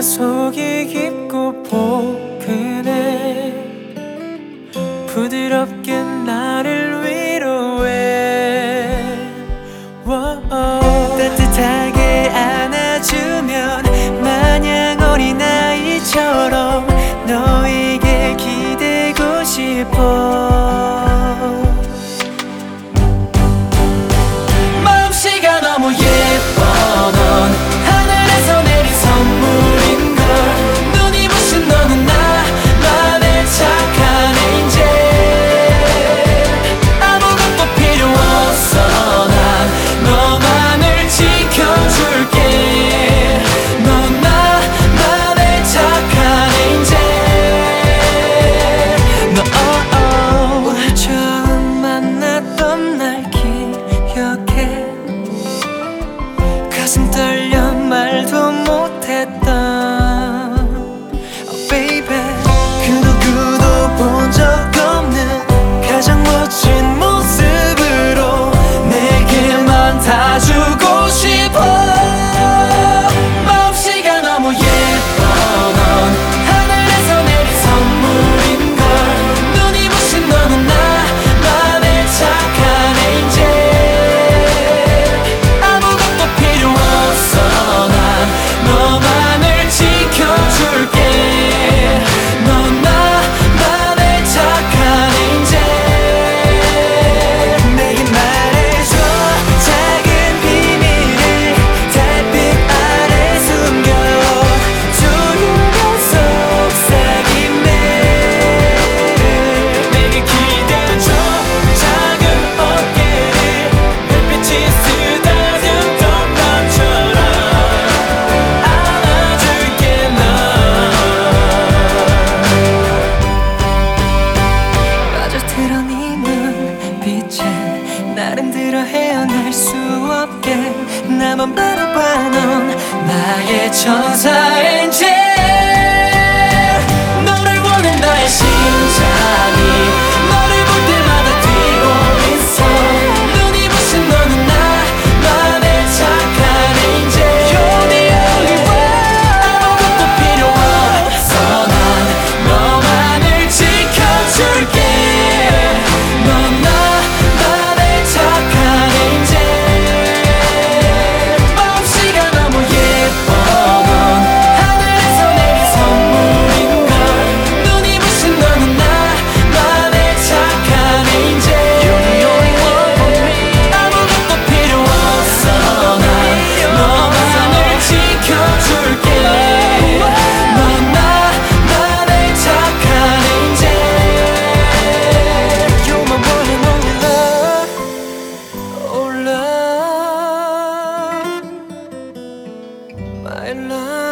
속이 깊고 포근해 부드럽게 나를 위로해. 따뜻하게 안아주면 마냥 어린아이처럼 너에게 기대고 싶어. 마음씨가 너무 예뻐. 넌 하늘에서 내린 선물인걸. 눈이 부신 너는 나만의 착한 엔젤. 아무것도 필요 없어. 난 너만을 지켜줄게. 넌 나만의 착한 엔젤. 너 우리 처음 만났던 날 기억해. 가슴 떨려 말도 못했던 Oh baby. 그 누구도 본 적 없는 가장 멋진 모습으로 내게만 다 주고 싶어. 마음씨가 너무 예뻐. 넌 하늘에서 내린 선물인걸. 눈이 부신 너는 나만의 착한 엔젤. 아무것도 필요 없어. 난 너만을 지켜줄게. 넌 나만의 착한 엔젤. 내게 말해줘 작은 비밀을 달빛 아래 숨겨 조용한 속삭임들. 내게 기대줘 작은 어깨를 햇빛이 쓰다듬던 밤처럼 안아줄게. 넌 빠져들어 네 눈빛에 나를 들어 헤어날 수 없게 나만 바라봐. 넌 나의 천사 엔젤. 너를 원해 나의 심장이. 너를 볼 때마다 뛰고 있어. 눈이 부신 너는 나만의 착한 엔젤. You're the only one. 아무것도 필요 없어. 난 너만을 지켜줄게. 넌 나만의 착한 엔젤. 마음씨가 너무 예뻐. 넌 하늘에서 내린 선물인걸. 눈이 부신 너는 나만의 착한 엔젤. You're the only one for me. 아무것도 필요 없어. 난 너만을 지켜줄게. 넌 나만의 착한 엔젤. You're my one and only love. Oh love, my love.